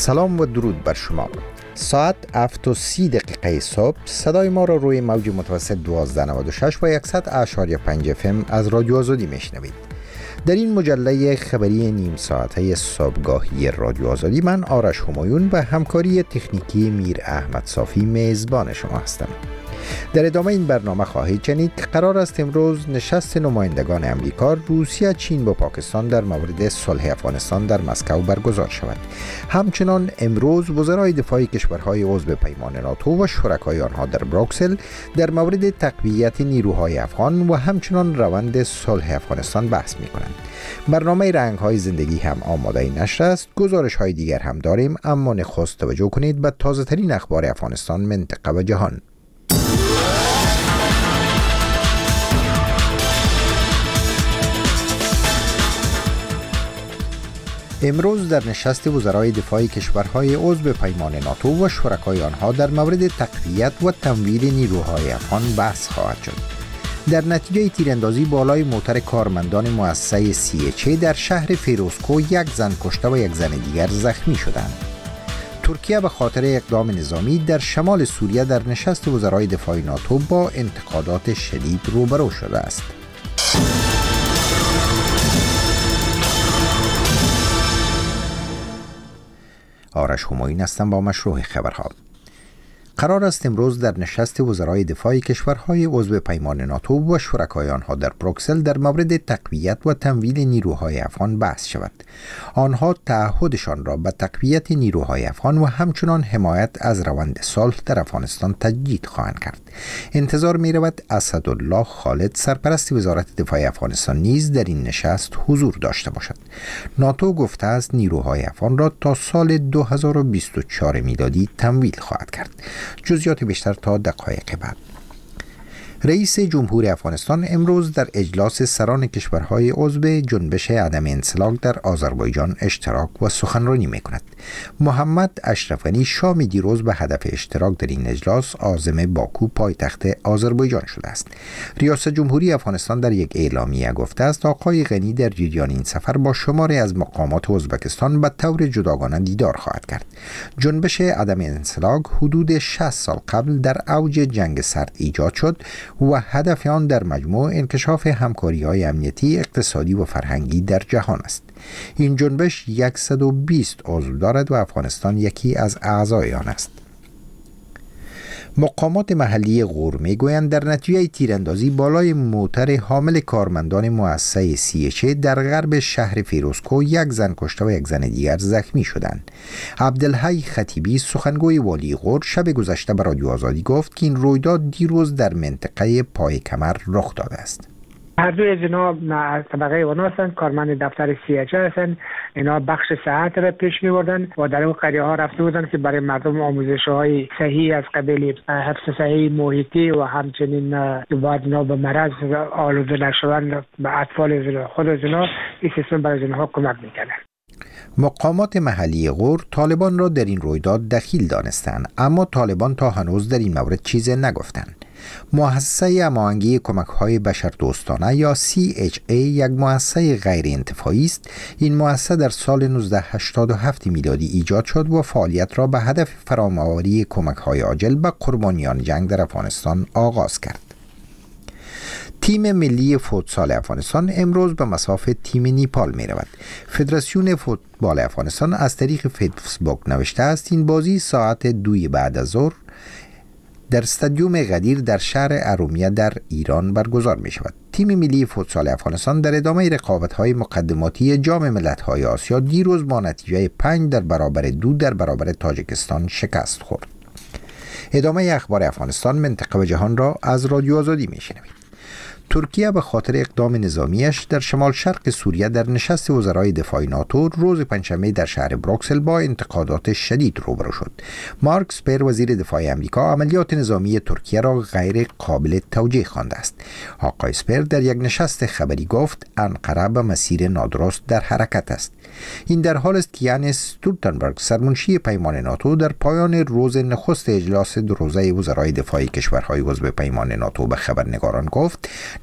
سلام و درود بر شما. ساعت 7:30 صبح صدای ما را روی موج متوسط 1296 و 100.5 FM از رادیو آزادی میشنوید. در این مجله خبری نیم ساعته صبحگاهی رادیو آزادی من آرش همایون و همکاری تکنیکی میر احمد صافی میزبان شما هستم. در ادامه این برنامه خواهید شنید که قرار است امروز نشست نمایندگان امریکا، روسیه، چین و پاکستان در مورد صلح افغانستان در مسکو برگزار شود. همچنان امروز وزرای دفاع کشورهای عضو پیمان ناتو و شرکای آنها در بروکسل در مورد تقویت نیروهای افغان و همچنان روند صلح افغانستان بحث می‌کنند. برنامه رنگ‌های زندگی هم آماده نشر است. گزارش‌های دیگر هم داریم، اما نخست توجه کنید به تازه‌ترین اخبار افغانستان، منطقه و جهان. امروز در نشست وزرای دفاع کشورهای عضو پیمان ناتو و شرکای آنها در مورد تقویت و تمویل نیروهای افغان بحث خواهد شد. در نتیجه تیراندازی بالای موتر کارمندان مؤسسه CHA در شهر فیروزکو یک زن کشته و یک زن دیگر زخمی شدند. ترکیه به خاطر اقدام نظامی در شمال سوریه در نشست وزرای دفاع ناتو با انتقادات شدید روبرو شده است. آرش همایون هستم با مشروع خبرها. قرار است امروز در نشست وزرای دفاع کشورهای عضو پیمان ناتو و شرکای آنها در بروکسل در مورد تقویت و تمویل نیروهای افغان بحث شود. آنها تعهدشان را به تقویت نیروهای افغان و همچنان حمایت از روند صلح در افغانستان تجدید خواهند کرد. انتظار می رود اسدالله خالد، سرپرست وزارت دفاع افغانستان، نیز در این نشست حضور داشته باشد. ناتو گفته است نیروهای افغان را تا سال 2024 میلادی تمویل خواهد کرد. جزئیات بیشتر تا دقایق بعد. رئیس جمهور افغانستان امروز در اجلاس سران کشورهای عضو جنبش عدم انسلاک در آذربایجان اشتراک و سخنرانی می‌کند. محمد اشرف غنی شام دیروز به هدف اشتراک در این اجلاس عازم باکو پایتخت آذربایجان شده است. ریاست جمهوری افغانستان در یک اعلامیه گفته است آقای غنی در جریان این سفر با شماری از مقامات ازبکستان به طور جداگانه دیدار خواهد کرد. جنبش عدم انسلاک حدود 60 سال قبل در اوج جنگ سرد ایجاد شد و هدف آن در مجموع انکشاف همکاری‌های امنیتی، اقتصادی و فرهنگی در جهان است. این جنبش 120 عضو دارد و افغانستان یکی از اعضای آن است. مقامات محلی غور میگویند در نتیجه تیراندازی بالای موتر حامل کارمندان مؤسسه CHA در غرب شهر فیروزکو یک زن کشته و یک زن دیگر زخمی شدند. عبدالحی خطیبی، سخنگوی والی غور، شب گذشته به رادیو آزادی گفت که این رویداد دیروز در منطقه پای کمر رخ داده است. هر دوی جناب از طبقه اونا هستند، کارمند دفتر CHA هستند. اینا بخش صحت را پیش می‌بردن و در اون قریه ها رفته بودن که برای مردم آموزش‌های صحیح از قبیل حفظ صحیح محیطی و همچنین باید اینا به مرض آلوده نشوند به اطفال خود اینا، این سیستم برای اینها کمک می‌کنه. مقامات محلی غور طالبان را در این رویداد دخیل دانستند، اما طالبان تا هنوز در این مورد چیزی نگفتند. مؤسسه هماهنگی کمک‌های بشردوستانه یا CHA یک مؤسسه غیر انتفاعی است. این مؤسسه در سال 1987 میلادی ایجاد شد و فعالیت را به هدف فراهم‌آوری کمک‌های عاجل به قربانیان جنگ در افغانستان آغاز کرد. تیم ملی فوتسال افغانستان امروز به مصاف تیم نیپال می رود. فدراسیون فوتبال افغانستان از طریق فیسبوک نوشته است این بازی ساعت 2 بعد از ظهر در استادیوم غدیر در شهر ارومیه در ایران برگزار می شود. تیم ملی فوتسال افغانستان در ادامه رقابت‌های مقدماتی جام ملت‌های آسیا دیروز با نتیجه 5-2 در برابر تاجیکستان شکست خورد. ادامه اخبار افغانستان، منطقه و جهان را از رادیو آزادی می شنوید. ترکیه به خاطر اقدام نظامیش در شمال شرق سوریه در نشست وزرای دفاع ناتو روز پنجشنبه در شهر بروکسل با انتقادات شدید روبرو شد. مارک اسپر، وزیر دفاع آمریکا، عملیات نظامی ترکیه را غیر قابل توجیه خوانده است. آقای اسپر در یک نشست خبری گفت انقره به مسیر نادرست در حرکت است. این در حال است که یانس استولتنبرگ، سرمنشی پیمان ناتو، در پایان روز نخست اجلاس دو روزه وزرای دفاع کشورهای عضو پیمان ناتو به خبرنگاران گفت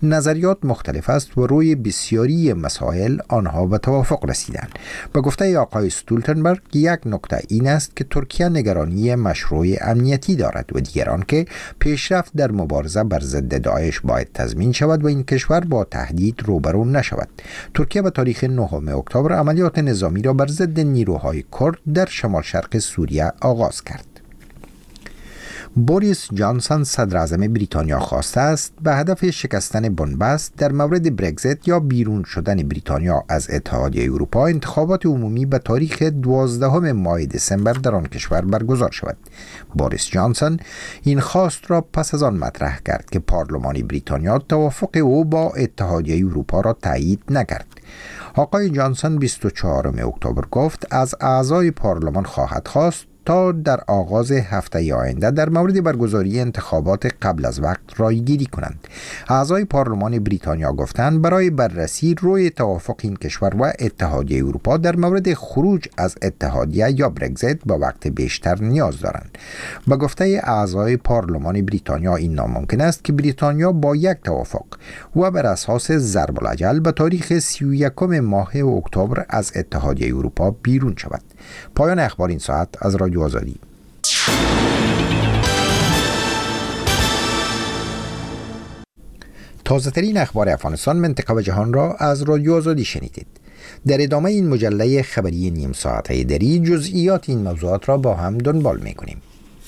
نظریات مختلف است و روی بسیاری مسائل آنها به توافق رسیدند. به گفته آقای استولتنبرگ یک نکته این است که ترکیه نگرانی مشروع امنیتی دارد و دیگران که پیشرفت در مبارزه بر ضد داعش باید تضمین شود و این کشور با تهدید روبرو نشود. ترکیه به تاریخ 9 اکتبر عملیات نظامی را بر ضد نیروهای کرد در شمال شرق سوریه آغاز کرد. بوریس جانسون صدر اعظم بریتانیا خواسته است به هدف شکستن بنبست در مورد برگزیت یا بیرون شدن بریتانیا از اتحادیه اروپا انتخابات عمومی به تاریخ 12 ماه دسامبر در آن کشور برگزار شود. بوریس جانسون این خواست را پس از آن مطرح کرد که پارلمان بریتانیا توافق او با اتحادیه اروپا را تایید نکرد. آقای جانسون 24 اکتبر گفت از اعضای پارلمان خواهد خواست تا در آغاز هفته آینده در مورد برگزاری انتخابات قبل از وقت رایگیری کنند. اعضای پارلمان بریتانیا گفتند برای بررسی روی توافق این کشور و اتحادیه اروپا در مورد خروج از اتحادیه یا برگزیت با وقت بیشتر نیاز دارند. به گفته اعضای پارلمان بریتانیا این ناممکن است که بریتانیا با یک توافق و بر اساس ضرب الاجل به تاریخ 31 ماه اکتبر از اتحادیه اروپا بیرون شود. پایان اخبار این ساعت از رادیو آزادی. تازه ترین اخبار افغانستان، منطقه و جهان را از رادیو آزادی شنیدید. در ادامه این مجله خبری نیم ساعته دری جزئیات این موضوعات را با هم دنبال می‌کنیم.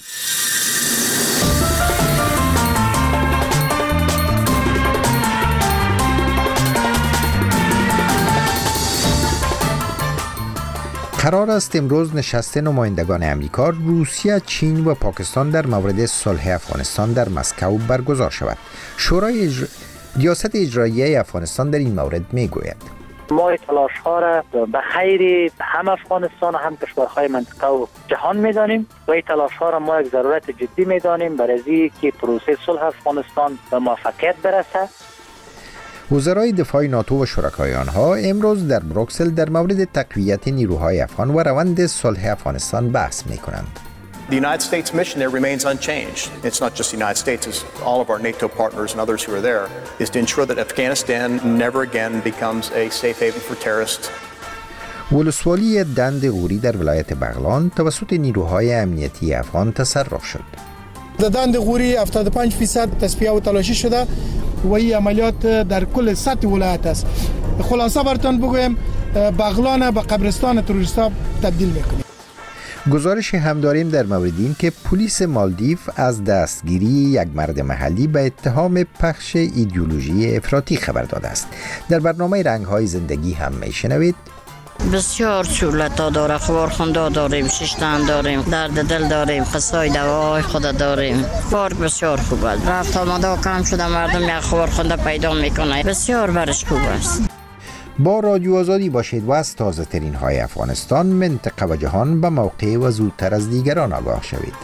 قرار است امروز نشست نمایندگان امریکا، روسیه، چین و پاکستان در مورد صلح افغانستان در مسکو برگزار شود. شورای ریاست اجرایی افغانستان در این مورد میگوید ما تلاش ها را به خیر هم افغانستان و هم کشورهای منطقه و جهان میدانیم و این تلاش ها را ما یک ضرورت جدی میدانیم برای که پروسه صلح افغانستان به موفقیت برسه. وزرای دفاع ناتو و شرکای آنها امروز در بروکسل در مورد تقویت نیروهای افغان و روند صلح افغانستان بحث می‌کنند. The United States mission there remains unchanged. It's not just the United States, it's all of our NATO partners and others who are there, is to ensure that Afghanistan never again becomes a safe haven for terrorists. ولسوالی دند غوری در ولایت بغلان توسط نیروهای امنیتی افغان تصرف شد. در دند غوری 75% تصفیه و تلاشی شده و این عملیات در کل سطح ولایت است. خلاصه براتون بگویم بغلان به قبرستان تروریستا تبدیل میکنیم. گزارش هم داریم در مورد این که پلیس مالدیو از دستگیری یک مرد محلی به اتهام پخش ایدئولوژی افراطی خبر داده است. در برنامه رنگ‌های زندگی هم میشنوید بسیار سهولت‌ها داره، خبرخونده داریم، ششتن داریم، درد دل داریم، قصای دواهای خود داریم. پارک بسیار خوب است. رفت آمده کم شده، مردم یک خبرخونده پیدا میکنه. بسیار برش خوب است. با رادیو آزادی باشید و از تازه ترین های افغانستان، منطقه و جهان به موقع و زودتر از دیگران آگاه شوید.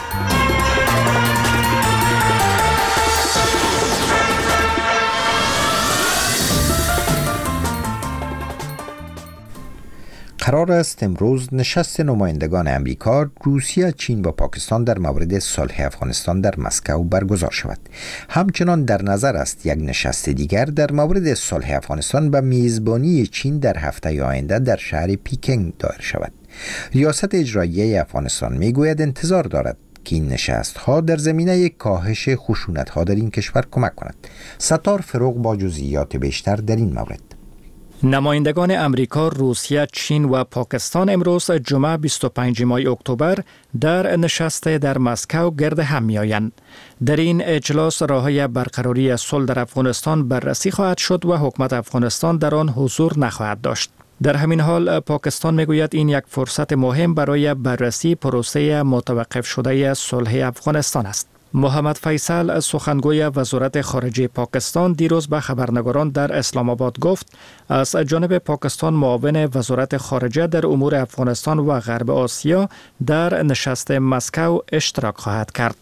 قرار است امروز نشست نمایندگان امریکا، روسیه، چین و پاکستان در مورد صلح افغانستان در مسکو برگزار شود. همچنان در نظر است یک نشست دیگر در مورد صلح افغانستان به میزبانی چین در هفته آینده در شهر پیکنگ دایر شود. ریاست اجرایی افغانستان میگوید انتظار دارد که این نشست‌ها در زمینه کاهش خشونت‌ها در این کشور کمک کند. ستار فروغ با جزئیات بیشتر در این مورد. نمایندگان امریکا، روسیه، چین و پاکستان امروز جمعه 25 ماه اکتبر در نشست در مسکو گرد هم می‌آیند. در این اجلاس راه‌های برقراری صلح در افغانستان بررسی خواهد شد و حکومت افغانستان در آن حضور نخواهد داشت. در همین حال پاکستان میگوید این یک فرصت مهم برای بررسی پروسه متوقف شده صلح افغانستان است. محمد فیصل، سخنگوی وزارت خارجه پاکستان، دیروز به خبرنگاران در اسلام آباد گفت از جانب پاکستان معاون وزارت خارجه در امور افغانستان و غرب آسیا در نشست مسکو اشتراک خواهد کرد.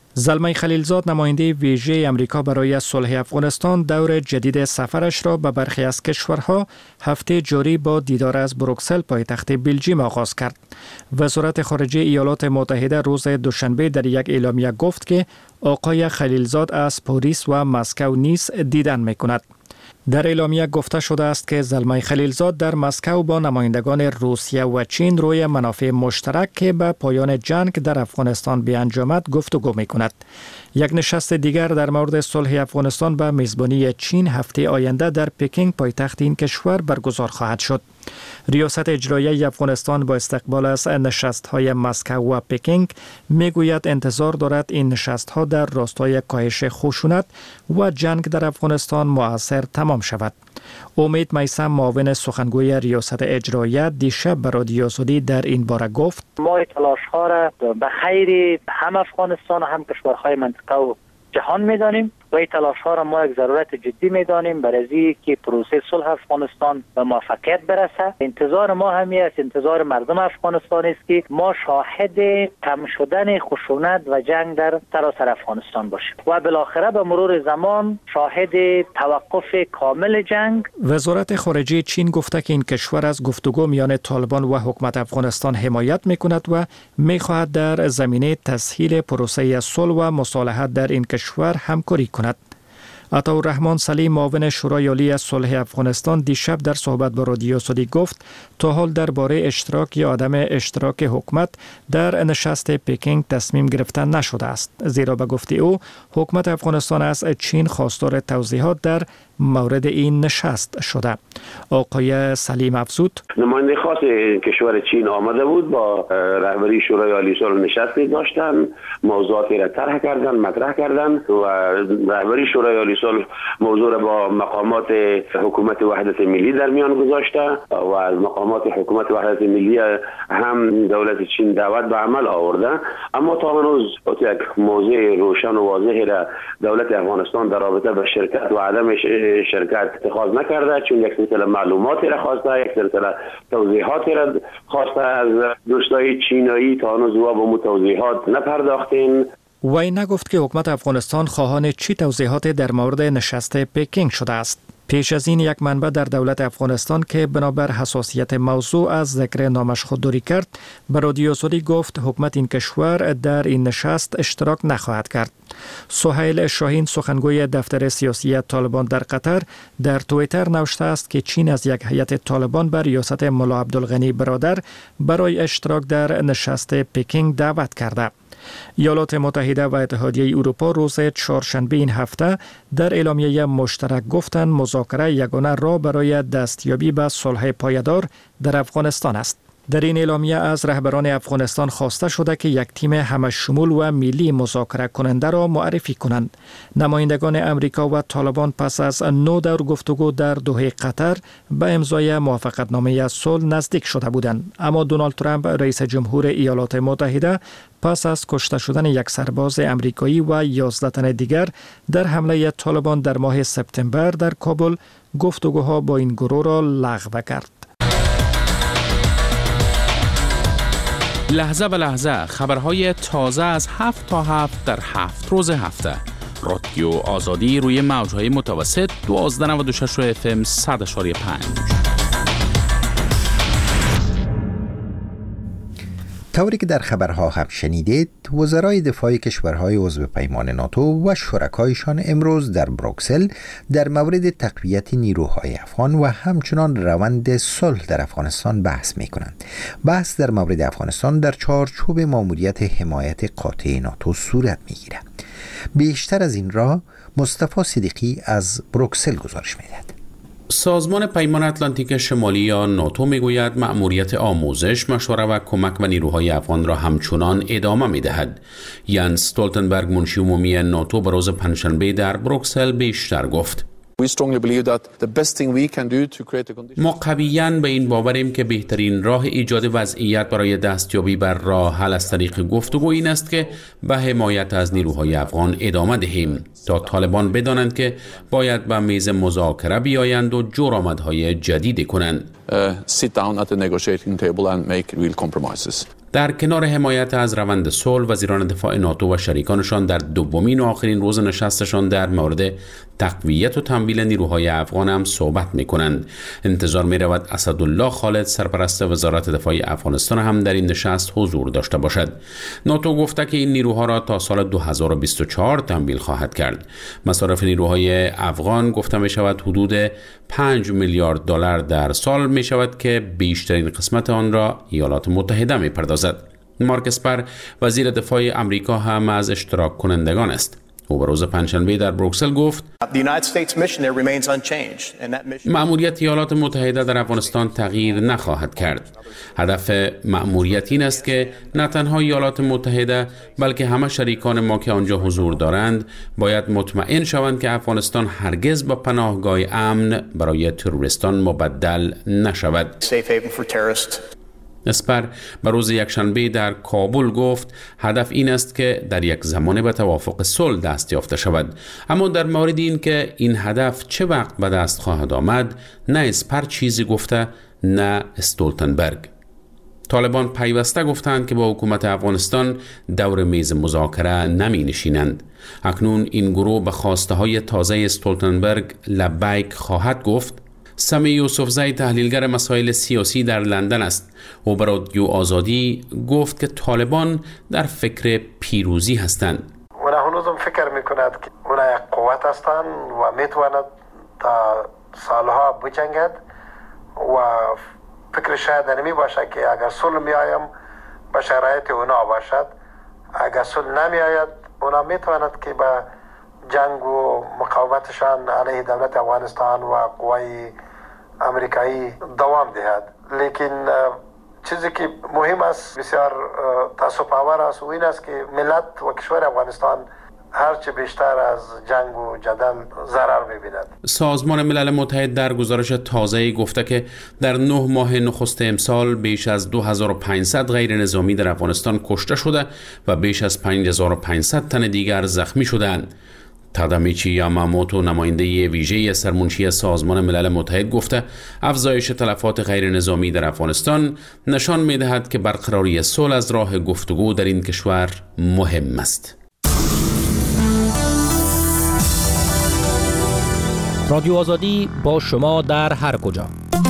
زلمه خلیلزاد نماینده ویژه امریکا برای صلح افغانستان دور جدید سفرش را به برخی از کشورها هفته جاری با دیدار از بروکسل پایتخت بلژیم آغاز کرد. وزارت خارجه ایالات متحده روز دوشنبه در یک اعلامیه گفت که آقای خلیلزاد از پاریس و مسکو نیز دیدن می‌کند. در اعلامیه گفته شده است که زلمه خلیلزاد در مسکو با نمایندگان روسیه و چین روی منافع مشترک که به پایان جنگ در افغانستان بیانجامد گفتگو می‌کند. یک نشست دیگر در مورد صلح افغانستان به میزبانی چین هفته آینده در پکینگ پایتخت این کشور برگزار خواهد شد. ریاست اجرایی افغانستان با استقبال از نشست‌های مسکو و پکینگ میگوید انتظار دارد این نشست‌ها در راستای کاهش خشونت و جنگ در افغانستان مؤثر تمام شود. امید میثم معاون سخنگوی ریاست اجرایی دیشب به رادیو آزادی در این باره گفت: ما تلاش‌ها را به خیر هم افغانستان و هم کشورهای منطقه و جهان می‌دانیم و این تلاش‌ها را ما یک ضرورت جدی می‌دانیم برای اینکه پروسه صلح افغانستان به موفقیت برسه. انتظار ما همی است، انتظار مردم افغانستان است که ما شاهد کم شدن خشونت و جنگ در سراسر افغانستان باشیم و بالاخره به مرور زمان شاهد توقف کامل جنگ. وزارت خارجه چین گفته که این کشور از گفتگو میان طالبان و حکومت افغانستان حمایت می‌کند و می‌خواهد در زمینه تسهیل پروسه صلح و مصالحت در این کشور همکاری کند. عطاالرحمن سلیم معاون شورای عالی صلح افغانستان دیشب در صحبت با رادیو آزادی گفت تا حال درباره اشتراک یا عدم اشتراک حکومت در نشست پکینگ تصمیم گرفته نشده است، زیرا به گفته او حکومت افغانستان از چین خواستار توضیحات در مورد این نشست شده. آقای سلیم افزود: نماینده خاص کشور چین آمده بود، با رهبری شورای عالی صلح نشستی داشتن، موضوعاتی را طرح کردن، مطرح کردن و رهبری شورای عالی صلح موضوع را با مقامات حکومت وحدت ملی در میان گذاشته و از مقامات حکومت وحدت ملی هم دولت چین دعوت به عمل آورده، اما تا هنوز یک موضوع روشن و واضحی را دولت افغانستان در رابطه با شرکت و عدم شرکت اتخاذ نکرده، چون یک سلسله معلوماتی را خواسته، یک سلسله توضیحاتی را خواسته از دوستای چینایی، تا هنوز با مو توضیحات نپرداختین. وی نگفت که حکومت افغانستان خواهان چی توضیحاتی در مورد نشست پکینگ شده است. پیش از این یک منبع در دولت افغانستان که بنابر حساسیت موضوع از ذکر نامش خودداری کرد به رادیو آزادی گفت حکومت این کشور در این نشست اشتراک نخواهد کرد. سهیل شاهین سخنگوی دفتر سیاسی طالبان در قطر در توییتر نوشته است که چین از یک هیئت طالبان بر ریاست ملا عبدالغنی برادر برای اشتراک در نشست پکینگ دعوت کرده. ایالات متحده و اتحادیه اروپا روز چهارشنبه این هفته در اعلامیه مشترک گفتند مذاکره یگانه راه برای دستیابی به صلح پایدار در افغانستان است. در این اعلامیه از رهبران افغانستان خواسته شده که یک تیم همشمول و ملی مذاکره کننده را معرفی کنند. نمایندگان امریکا و طالبان پس از 9 دور گفتگو در دوحه قطر به امضای موافقتنامه صلح نزدیک شده بودند، اما دونالد ترامپ رئیس جمهور ایالات متحده پس از کشته شدن یک سرباز امریکایی و 11 تن دیگر در حمله طالبان در ماه سپتامبر در کابل گفتگوها با این گروه را لغو کرد. لحظه به لحظه خبرهای تازه از 7 تا 7 در 7 روز هفته. رادیو آزادی روی موجهای متوسط 1296 FM 100.5. طوری که در خبرها هم شنیدید، وزرای دفاع کشورهای عضو پیمان ناتو و شرکایشان امروز در بروکسل در مورد تقویت نیروهای افغان و همچنان روند صلح در افغانستان بحث می کنند. بحث در مورد افغانستان در چارچوب ماموریت حمایت قاطع ناتو صورت می گیرد. بیشتر از این را مصطفی صدیقی از بروکسل گزارش می دهد. سازمان پیمان اتلانتیک شمالی یا ناتو میگوید مأموریت آموزش، مشوره و کمک به نیروهای افغان را همچنان ادامه میدهد. ینس استولتنبرگ منشی عمومی ناتو به روز پنجشنبه در بروکسل بیشتر گفت: ما قویاً به این باوریم که بهترین راه ایجاد وضعیت برای دستیابی بر راه حل از طریق گفتگو این است که به حمایت از نیروهای افغان ادامه دهیم تا طالبان بدانند که باید به میز مذاکره بیایند و جرآمدهای جدیدی کنند. در کنار حمایت از روند صلح، وزیران دفاع ناتو و شریکانشان در دومین و آخرین روز نشستشان در مورد تقویت و تمویل نیروهای افغان هم صحبت می‌کنند. انتظار می‌رود اسدالله خالد، سرپرست وزارت دفاع افغانستان، هم در این نشست حضور داشته باشد. ناتو گفته که این نیروها را تا سال 2024 تمویل خواهد کرد. مصارف نیروهای افغان گفته می‌شود حدود 5 میلیارد دلار در سال می‌شود که بیشترین قسمت آن را ایالات متحده می‌پردازد. مارک اسپر، وزیر دفاع امریکا، هم از اشتراک کنندگان است. او به روز پنجشنبه در بروکسل گفت مأموریت ایالات متحده در افغانستان تغییر نخواهد کرد. هدف مأموریت این است که نه تنها ایالات متحده بلکه همه شریکان ما که آنجا حضور دارند باید مطمئن شوند که افغانستان هرگز به پناهگاه امن برای تروریستان مبدل نشود. اسپر به روز یکشنبه در کابل گفت هدف این است که در یک زمان به توافق صلح دست یافته شود، اما در مورد این که این هدف چه وقت به دست خواهد آمد، نه اسپر چیزی گفته نه استولتنبرگ. طالبان پیوسته گفتند که با حکومت افغانستان دور میز مذاکره نمی نشینند. اکنون این گروه به خواسته های تازه استولتنبرگ لبیک خواهد گفت. سمی یوسفزی، تحلیلگر مسائل سیاسی در لندن است. او به رادیو آزادی گفت که طالبان در فکر پیروزی هستند. اونا هنوزم فکر میکند که اونا یک قوت هستند و میتواند تا سالها بجنگد و فکر شاید نمی باشه که اگر صلح می آیم به شرایط اونا باشد. اگر صلح نمی آید اونا میتواند که به جنگ و مقاومتشان علیه دولت افغانستان و قوای امریکایی دوام دهد. لیکن چیزی که مهم است، بسیار تاسف آور است، و این است که ملت و کشور افغانستان هرچه بیشتر از جنگ و جدل ضرر می‌بیند. سازمان ملل متحد در گزارش تازه‌ای گفته که در 9 ماه نخست امسال بیش از 2500 غیر نظامی در افغانستان کشته شده و بیش از 5500 تن دیگر زخمی شدند. تادامیچی یاماموتو، نماینده ویژه سرمنشی سازمان ملل متحد، گفته افزایش تلفات غیر نظامی در افغانستان نشان می‌دهد که برقراری صلح از راه گفتگو در این کشور مهم است. رادیو آزادی با شما در هر کجا.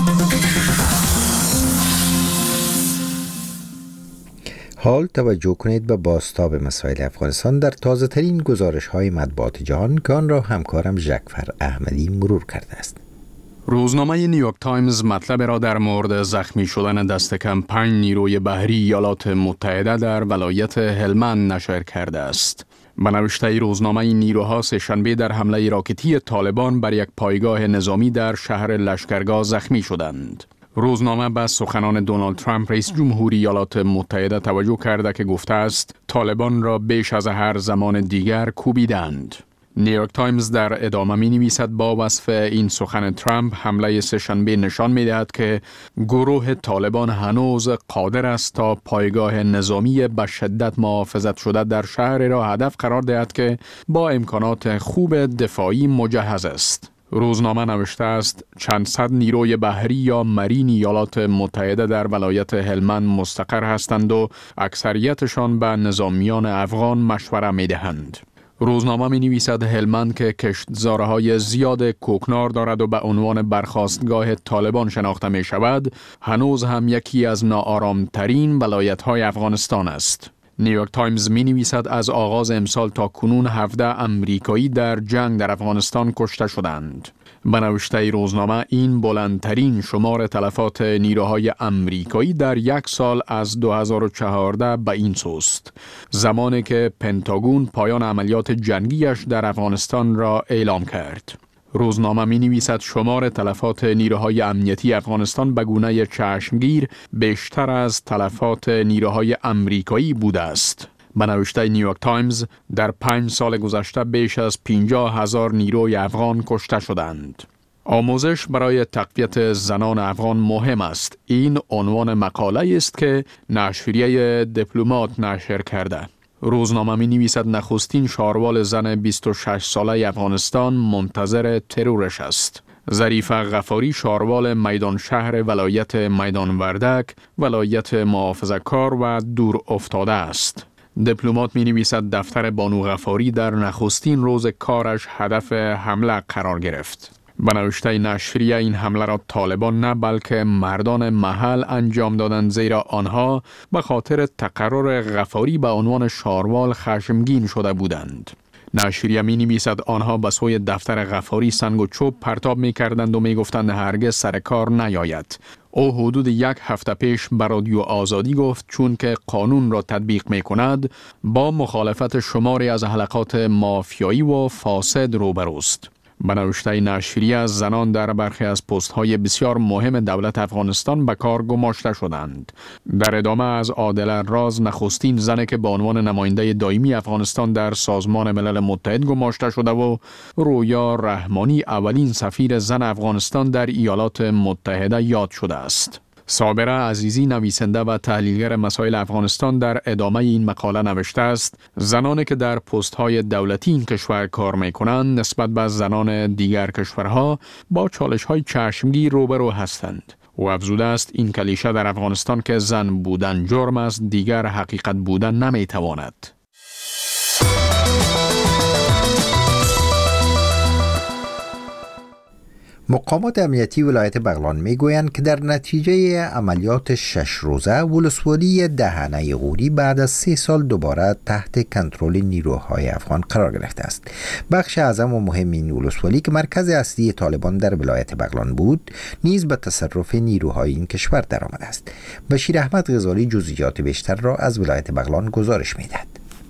حال توجه کنید به بازتاب مسائل افغانستان در تازه ترین گزارش های مطبوعات جهان که آن را همکارم جعفر احمدی مرور کرده است. روزنامه نیویورک تایمز مطلب را در مورد زخمی شدن دست کم 5 نیروی بحری ایالات متحده در ولایت هلمند نشر کرده است. به نوشته روزنامه، نیروها سه‌شنبه در حمله راکتی طالبان بر یک پایگاه نظامی در شهر لشکرگاه زخمی شدند. روزنامه به سخنان دونالد ترامپ رئیس جمهوری ایالات متحده توجه کرده که گفته است طالبان را بیش از هر زمان دیگر کوبیدند. نیویورک تایمز در ادامه می نویسد با وصف این سخن ترامپ، حمله سه‌شنبه نشان می دهد که گروه طالبان هنوز قادر است تا پایگاه نظامی به شدت محافظت شده در شهر را هدف قرار دهد که با امکانات خوب دفاعی مجهز است. روزنامه نوشته است چند صد نیروی بحری یا مرین ایالات متحده در ولایت هلمند مستقر هستند و اکثریتشان به نظامیان افغان مشوره می دهند. روزنامه می نویسد هلمند که کشتزارهای زیاد کوکنار دارد و به عنوان برخاستگاه طالبان شناخته می شود، هنوز هم یکی از ناآرامترین ولایت‌های افغانستان است. نیویورک تایمز می نویسد از آغاز امسال تا کنون 17 امریکایی در جنگ در افغانستان کشته شدند. به نوشته روزنامه این بلندترین شمار تلفات نیروهای امریکایی در یک سال از 2014 به این سوست، زمانی که پنتاگون پایان عملیات جنگیش در افغانستان را اعلام کرد. روزنامه می نویسد شمار تلفات نیروهای امنیتی افغانستان به گونه چشمگیر بیشتر از تلفات نیروهای امریکایی بوده است. به نوشته نیویورک تایمز در 5 سال گذشته بیش از 50,000 نیروی افغان کشته شدند. آموزش برای تقویت زنان افغان مهم است. این عنوان مقاله است که نشریه دیپلمات نشر کرده. روزنامه می نویسد نخستین شاروال زن 26 ساله افغانستان منتظر ترورش است. ظریف غفاری شاروال میدان شهر ولایت میدان وردک، ولایت محافظه‌کار و دور افتاده است. دیپلمات می نویسد دفتر بانو غفاری در نخستین روز کارش هدف حمله قرار گرفت. به نوشته نشریه این حمله را طالبان نه بلکه مردان محل انجام دادند، زیرا آنها به خاطر تقرر غفاری به عنوان شاروال خشمگین شده بودند. نشریه می نویسد آنها به سوی دفتر غفاری سنگ و چوب پرتاب می کردند و می گفتند هرگز سر کار نیاید. او حدود 1 هفته پیش به رادیو آزادی گفت چون که قانون را تطبیق می کند با مخالفت شماری از حلقات مافیایی و فاسد روبروست. به نوشته نشریه زنان در برخی از پست‌های بسیار مهم دولت افغانستان به کار گماشته شدند. در ادامه از عادله راز نخستین زنی که به عنوان نماینده دائمی افغانستان در سازمان ملل متحد گماشته شده و رویا رحمانی اولین سفیر زن افغانستان در ایالات متحده یاد شده است. صابره عزیزی نویسنده و تحلیلگر مسائل افغانستان در ادامه این مقاله نوشته است زنانی که در پست‌های دولتی این کشور کار می‌کنند نسبت به زنان دیگر کشورها با چالش‌های چشمگیر روبرو هستند. او افزوده است این کلیشه در افغانستان که زن بودن جرم است دیگر حقیقت بودن نمی‌تواند. مقامات امنیتی ولایت بغلان میگویند که در نتیجه عملیات 6 روزه ولسوالی دهنه غوری بعد از 3 سال دوباره تحت کنترل نیروهای افغان قرار گرفته است. بخش اعظم و مهم این ولسوالی که مرکز اصلی طالبان در ولایت بغلان بود نیز به تصرف نیروهای این کشور درآمده است. بشیر احمد غزالی جزئیات بیشتر را از ولایت بغلان گزارش می‌دهد.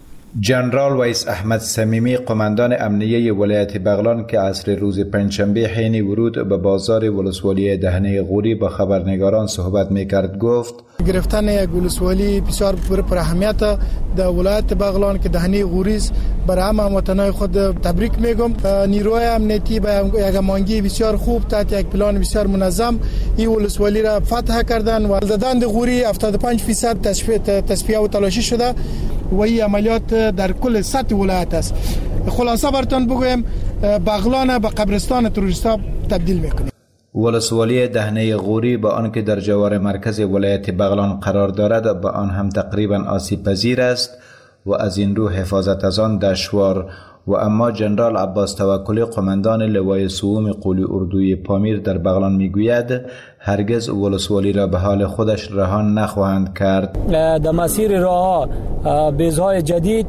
جنرال ویس احمد صمیمی قماندان امنیه ولایت بغلان که عصر روز پنجشنبه حین ورود به بازار ولسوالی دهنه غوری با خبرنگاران صحبت میکرد گفت گرفتن یک ولسوالی بسیار پر اهمیت در ولایت بغلان که دهنه غوری است برای همه هموطنان خود تبریک میگم. نیروهای امنیتی با یک هماهنگی بسیار خوب تحت یک پلان بسیار منظم این ولسوالی را فتح کردند و دهنه غوری 75% تصفیه و تلاشی شده و این عملیات در کل سطح ولایت است. خلاصه براتون بگویم بغلان به قبرستان تروریستا تبدیل میکنه. ولسوالی دهنه غوری با آنکه در جوار مرکز ولایت بغلان قرار دارد با آن هم تقریبا آسیب پذیر است و از این رو حفاظت از آن دشوار و اما جنرال عباس توکلی قماندان لوای سوم قولی اردوی پامیر در بغلان میگوید هرگز ولسوالی را به حال خودش رهان نخواهند کرد. در مسیر راه بیزهای جدید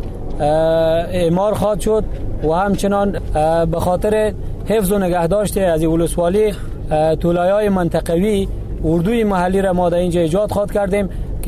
اعمار خواهد شد و همچنان به خاطر حفظ و نگهداشت از ولسوالی طولایای منطقوی اردوی محلی را ما در اینجا ایجاد خواهد کردیم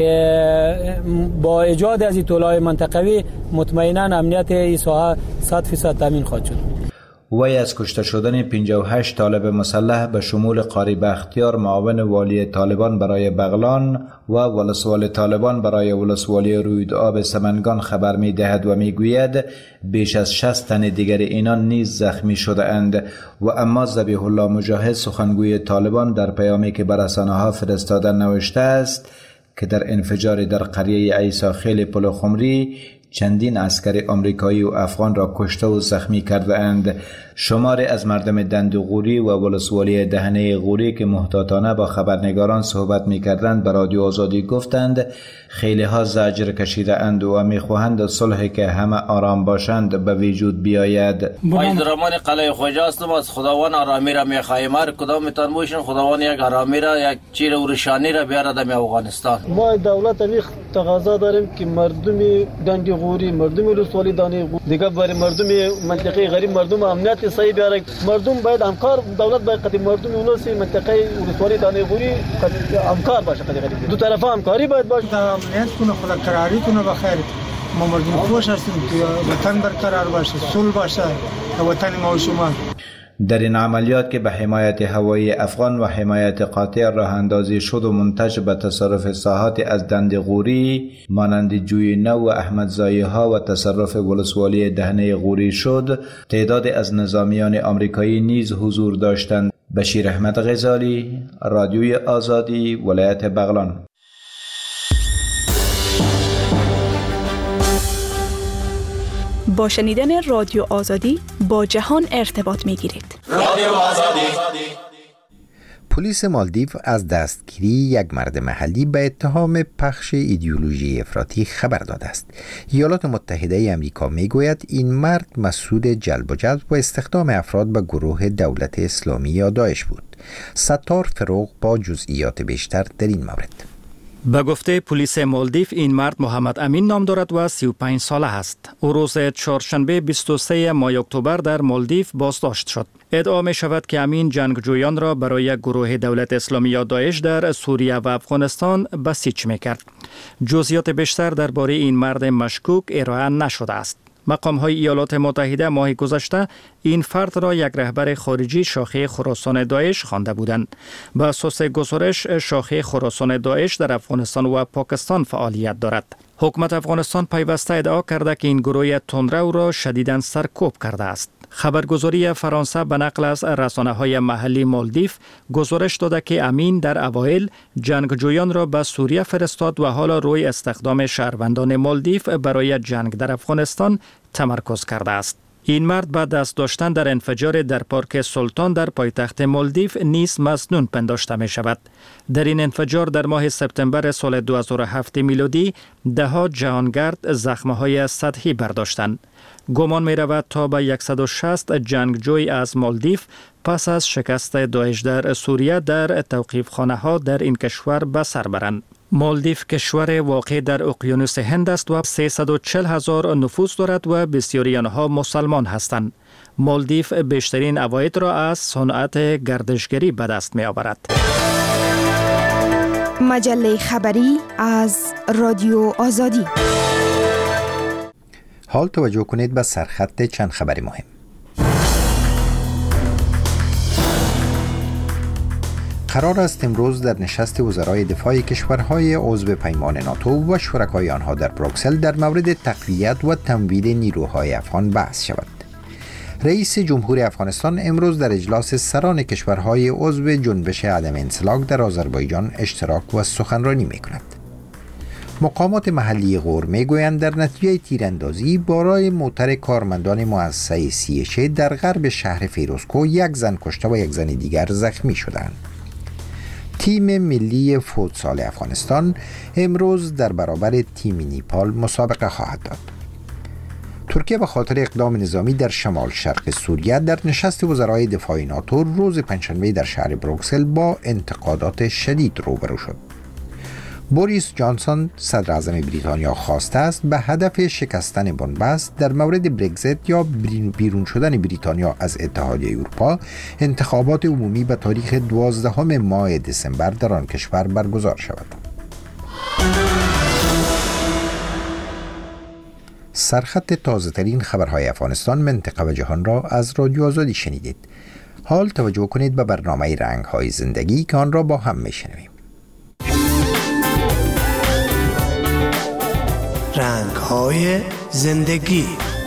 که با ایجاد از این طولای منطقوی مطمئنا امنیت این ساحه 100% تامین خواهد شد. وی از کشته شدن 58 طالب مسلح به شمول قاری بختیار معاون والی طالبان برای بغلان و ولسوالی طالبان برای ولسوالی رویدآب سمنگان خبر می دهد و می گوید بیش از 60 تن دیگر اینان نیز زخمی شده اند و اما ذبیح الله مجاهد سخنگوی طالبان در پیامی که بر رسانه‌ها فرستاده نوشته است که در انفجار در قریه عیسی خیل پل خمری چندین عسکر آمریکایی و افغان را کشته و زخمی کرده اند. شماری از مردم دند غوری و ولسوالی دهنه غوری که محتاطانه با خبرنگاران صحبت می کردند به رادیو آزادی گفتند خیلی ها زجر کشیده اند و می خواهند صلحی که همه آرام باشند به وجود بیاید. ما درمان قلعه خوجا هستم از خداوند آرامی را می خواهیم. هر کدام میتون موشن خداوند یک آرامی را یک چیر و روشانی را بیاره در افغانستان. ما دولت امیخ تقاضا داریم که مردم دند غوری مردم ولسوالی دهنه غوری دیگه برای مردم منطقه غریب مردم امنیت صحیح بیاره. مردم باید همکار دولت باید قطعی مردم اوناسی منطقه ولسوالی دهنه غوری همکار باشه. قطعی دو طرفه همکاری باید باشه. امنیت کنه خدا قراری کنه بخیر. ما مردم خوش هستیم که وطن برقرار باشه صلح باشه وطن ما و شما. در این عملیات که به حمایت هوایی افغان و حمایت قاطع راه اندازی شد و منتج به تصرف ساحات از دند غوری مانند جوی نو و احمدزایی ها و تصرف ولسوالی دهنه غوری شد، تعداد از نظامیان آمریکایی نیز حضور داشتند. بشیر احمد غزالی، رادیوی آزادی، ولایت بغلان. با شنیدن رادیو آزادی با جهان ارتباط می‌گیرید. پلیس مالدیو از دستگیری یک مرد محلی به اتهام پخش ایدئولوژی افراطی خبر داده است. ایالات متحده آمریکا میگوید این مرد مسئول جلب و جذب و استخدام افراد به گروه دولت اسلامی یا داعش بود. ستار فروغ با جزئیات بیشتر در این مورد. به گفته پلیس مالدیو این مرد محمد امین نام دارد و 35 ساله است. او روز چهارشنبه 23 ماه اکتبر در مالدیو بازداشت شد. ادعا می شود که امین جنگجویان را برای گروه دولت اسلامی یا داعش در سوریه و افغانستان بسیج می کرد. جزئیات بیشتر درباره این مرد مشکوک ارائه نشده است. مقام‌های ایالات متحده ماه گذشته این فرد را یک رهبر خارجی شاخه خراسان داعش خوانده بودند. به اساس گزارش شاخه خراسان داعش در افغانستان و پاکستان فعالیت دارد. حکومت افغانستان پیوسته ادعا کرده که این گروه تندرو را شدیداً سرکوب کرده است. خبرگزاری فرانسه به نقل از رسانه‌های محلی مالدیو گزارش داده که امین در اوایل جنگجویان را به سوریه فرستاد و حالا روی استخدام شهروندان مالدیو برای جنگ در افغانستان تمرکز کرده است. این مرد بعد دست داشتن در انفجار در پارک سلطان در پایتخت مالدیو نیز مسنون پنداشته می شود. در این انفجار در ماه سپتامبر سال 2007 میلادی دهها جهانگرد زخمهای سطحی برداشتند. گمان می رود تا به 160 جنگجوی از مالدیو پس از شکست داعش در سوریه در توقیف خانه ها در این کشور به سر برند. مالدیو کشور واقع در اقیانوس هند است و 340,000 نفوس دارد و بسیاری آنها مسلمان هستند. مالدیو بیشترین عواید را از صنعت گردشگری به دست می آورد. مجله خبری از رادیو آزادی. حال توجه کنید به سرخط چند خبر مهم. قرار است امروز در نشست وزرای دفاع کشورهای عضو پیمان ناتو و شرکای آنها در بروکسل در مورد تقویت و تمویل نیروهای افغان بحث شود. رئیس جمهور افغانستان امروز در اجلاس سران کشورهای عضو جنبش عدم انسلاک در آذربایجان اشتراک و سخنرانی می‌کند. مقامات محلی غور میگویند در نتیجه تیراندازی بارای موتر کارمندان مؤسسه سیشه در غرب شهر فیروزکو یک زن کشته و یک زن دیگر زخمی شدند. تیم ملی فوتسال افغانستان امروز در برابر تیم نیپال مسابقه خواهد داد. ترکیه به خاطر اقدام نظامی در شمال شرق سوریه در نشست وزرای دفاع ناتو روز پنجشنبه در شهر بروکسل با انتقادات شدید روبرو شد. بوریس جانسون صدر اعظم بریتانیا خواسته است به هدف شکستن بنبست در مورد برگزیت یا بیرون شدن بریتانیا از اتحادیه اروپا انتخابات عمومی به تاریخ 12 ماه دسامبر در آن کشور برگزار شود. سرخط تازه ترین خبرهای افغانستان، منطقه و جهان را از رادیو آزادی شنیدید. حال توجه کنید به برنامه رنگ‌های زندگی که آن را با هم میشنویم. رنگ‌های زندگی.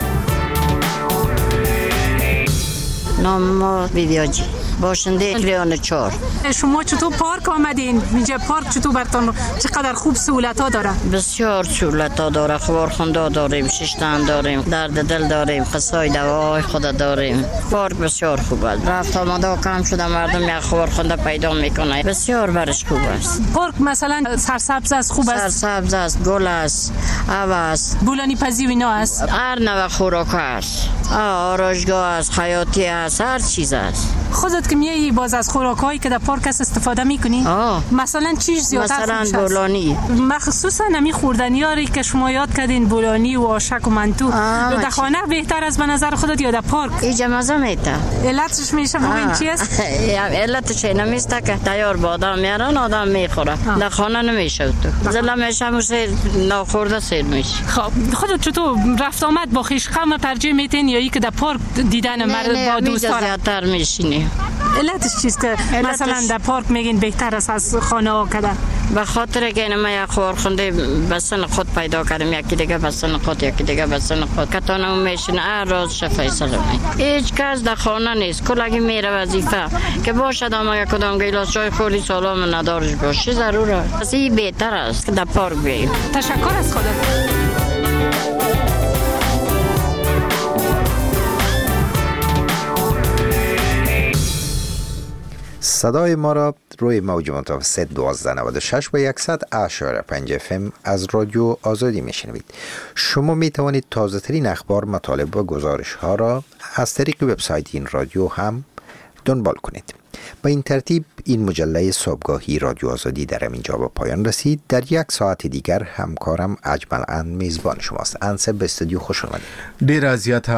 نام ما ویدیاجی، باشنده ریان 4. شما چطور پارک آمدین؟ اینجا پارک چطور براتون چقدر خوب سهولت‌ها داره؟ بسیار سهولت‌ها داره. خبرخونده داریم، ششتن داریم، درد دل داریم، قصای دوای خود داریم. پارک بسیار خوب است. رفت آمده کم شده، مردم یک خبرخونده پیدا میکنه. بسیار برش خوب است. پارک مثلا سرسبز است، خوب است. سرسبز است، گل است، آب است، بولانی پزی و اینا است. هر نوع خوراک است. آرایشگاه است، حیاتی است، هر چیز است. خودت که میای باز از خوراکایی که در پارک است استفاده میکنی؟ مثلا چی زیادتر خوش است؟ مثلا بولانی، مخصوصا نمی خوردنیاری که شما یاد کردین، بولانی و آشک و منتو. در خانه بهتر از به نظر خودت یا در پارک؟ اینجا مزه میده. علتش میشه ببین چی است؟ علتش نمیسته که تیار با آدم میارن آدم میخوره. در خانه نمیشه تو. زلا میشه موسی ناخورده سیر میشه. خب خودت چطور رفت آمد با خویشقم ترجیح میتین یا ای که در پارک دیدن مرد با دوستان زیادتر میشینی؟ علتش چیست که مثلا در پارک میگین بهتر است از خانه ها کده؟ به خاطر که ما یک خورخونده بسن خود پیدا کردیم، یکی دیگه بسن خود، یکی دیگه بسن خود، کتانم میشین هر روز شفای سلامه. هیچ کس در خانه نیست، کلگی میره وظیفه که باشد اما یک کدام گیلاس چای خوری سالام ندارش باشه ضروره. پس این بهتر است که در پارک بیاییم. تشکر از خودت. صدای ما را روی موج متوسط 1296 و 100.5 FM از رادیو آزادی میشنوید. شما می توانید تازه ترین اخبار، مطالب و گزارش ها را از طریق وبسایت این رادیو هم دنبال کنید. با این ترتیب این مجله صبحگاهی رادیو آزادی در اینجا به پایان رسید. در یک ساعت دیگر همکارم اجمل اند میزبان شماست. انصب به استودیو خوش آمدید. دیر اذیت